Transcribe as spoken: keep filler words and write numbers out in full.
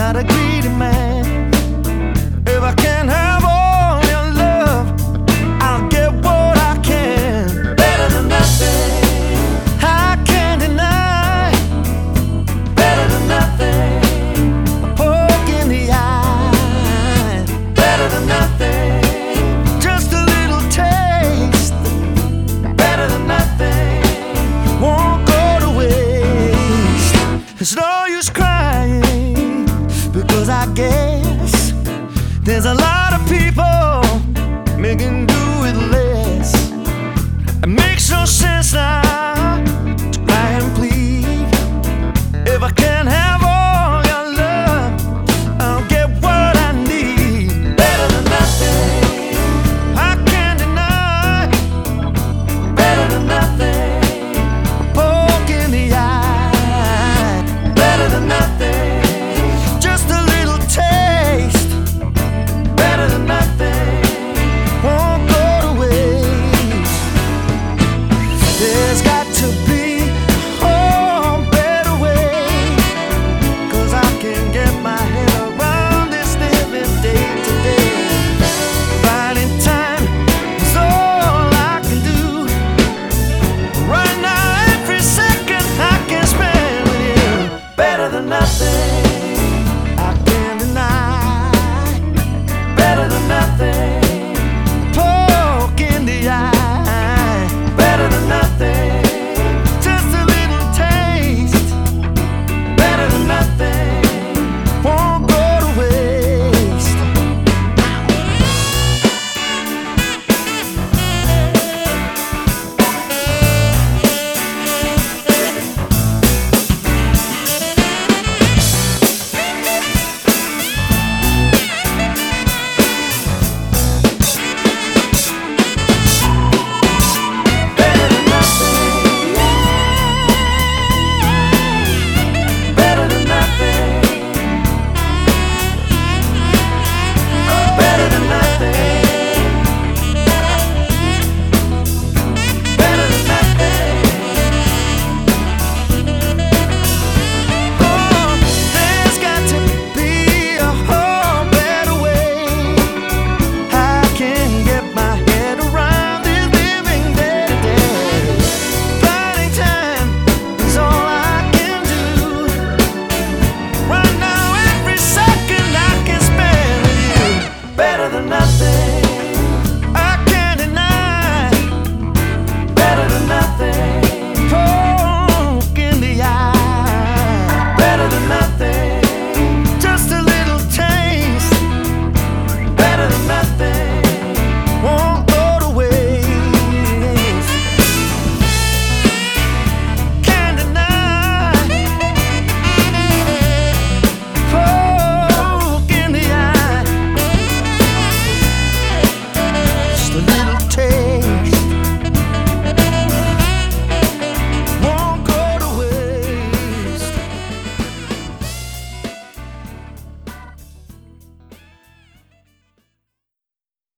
not a greedy man. If I can't have all your love, I'll get what I can. Better than nothing, I can't deny. Better than nothing, a poke in the eye. Better than nothing, just a little taste. Better than nothing, won't go to waste. It's no use crying, because I guess there's a lot of people making do with less. It makes no sense now to cry and plead. If I can't have all your love, I'll get what I need. Better than nothing, I can't deny. Better than nothing, a poke in the eye. Better than nothing, just a little taste. Better than nothing, won't go to waste. There's got to be a better way, 'cause I can't get my head around this living day to day. Finding time is all I can do. Right now, every second I can spend with you. Better than nothing.